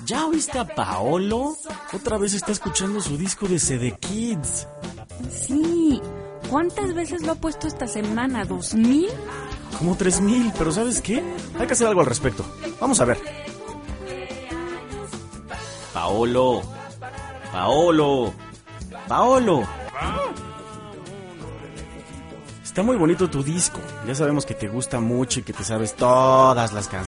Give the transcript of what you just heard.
¿Ya oíste a Paolo? Otra vez está escuchando su disco de CD Kids. Sí. ¿Cuántas veces lo ha puesto esta semana? ¿2,000? Como 3,000, pero ¿sabes qué? Hay que hacer algo al respecto. Vamos a ver. Paolo. Está muy bonito tu disco. Ya sabemos que te gusta mucho y que te sabes todas las canciones.